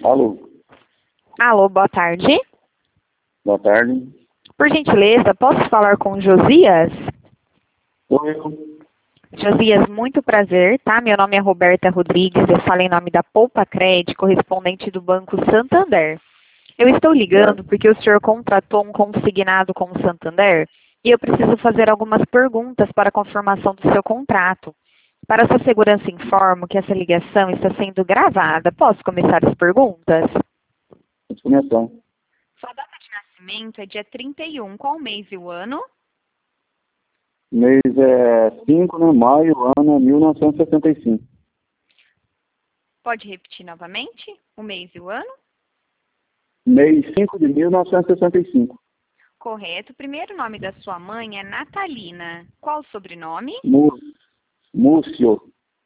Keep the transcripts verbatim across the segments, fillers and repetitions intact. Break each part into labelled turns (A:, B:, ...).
A: Alô,
B: Alô, boa tarde.
A: boa tarde.
B: Por gentileza, posso falar com o Josias?
A: Sou eu.
B: Josias, muito prazer, tá? Meu nome é Roberta Rodrigues, eu falo em nome da Poupa Cred, correspondente do Banco Santander. Eu estou ligando porque o senhor contratou um consignado com o Santander e eu preciso fazer algumas perguntas para a confirmação do seu contrato. Para sua segurança, informo que essa ligação está sendo gravada. Posso começar as perguntas?
A: Pode começar.
B: Sua data de nascimento é dia trinta e um, qual o mês e o ano?
A: Mês é cinco, né? Maio, ano é mil novecentos e sessenta e cinco.
B: Pode repetir novamente o mês e o ano?
A: Mês cinco de mil novecentos e sessenta e cinco.
B: Correto. O primeiro nome da sua mãe é Natalina. Qual o sobrenome?
A: Mú- Múcio.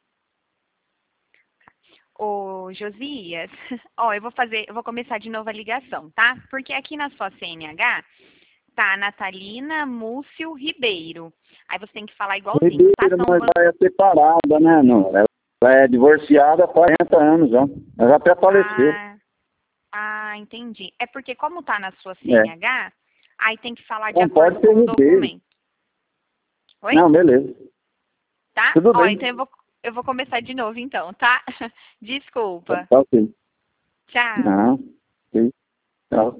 B: Ô, Josias, ó, eu vou fazer, eu vou começar de novo a ligação, tá? Porque aqui na sua C N H tá Natalina Múcio Ribeiro. Aí você tem que falar igualzinho, tá?
A: Ribeiro,
B: São
A: mas
B: ban-
A: ela é separada, né? Não, ela é divorciada há quarenta anos já. Ela já até faleceu.
B: Ah, ah, entendi. É porque como tá na sua
A: É.
B: C N H, aí tem que falar de
A: Não
B: acordo
A: pode ser
B: com o
A: Ribeiro.
B: documento. Oi?
A: Não, beleza.
B: Tá?
A: Tudo
B: Ó,
A: bem.
B: então eu vou, eu vou começar de novo então, tá? Desculpa.
A: Tá ok.
B: Tchau.
A: Não, ok. Tchau.